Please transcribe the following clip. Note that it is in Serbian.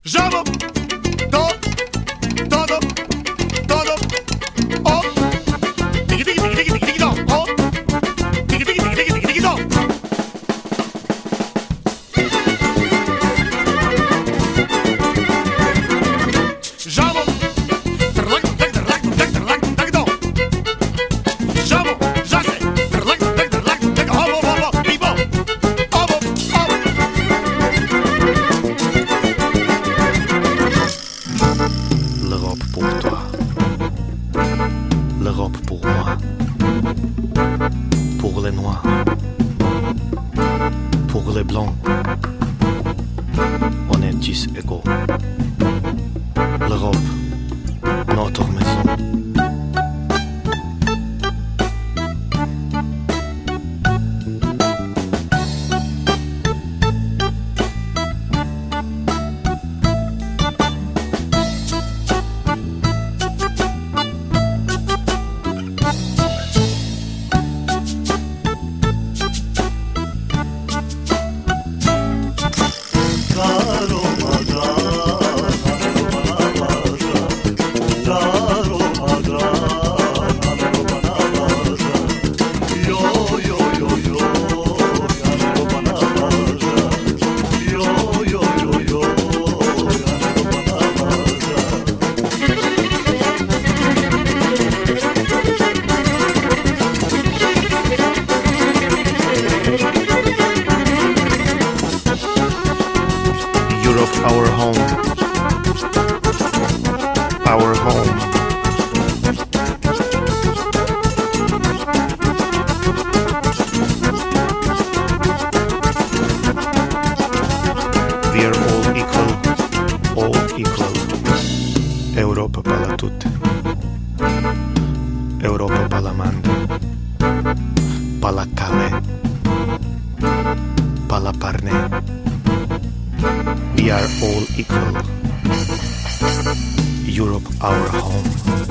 Żabą, to, todo, todo, o. Tiki, tiki, tiki, tiki, tiki, do, o. Tiki, tiki, tiki, tiki, tiki, tiki, do. Żabą, trlak, tak, trlak, tak, trlak, tak, do. Żabą, żasę, trlak, tak, trlak, tak, obo, obo, i bo. Obo, obo. L'Europe pour toi, l'Europe pour moi, pour les noirs, pour les blancs, on est tous égaux. L'Europe, notre maison. Europe, our home. Our home. We are all equal. All equal. Europa para tutte. Europa para la manda. Para la cale. Para la parne. We are all equal. Europe, our home.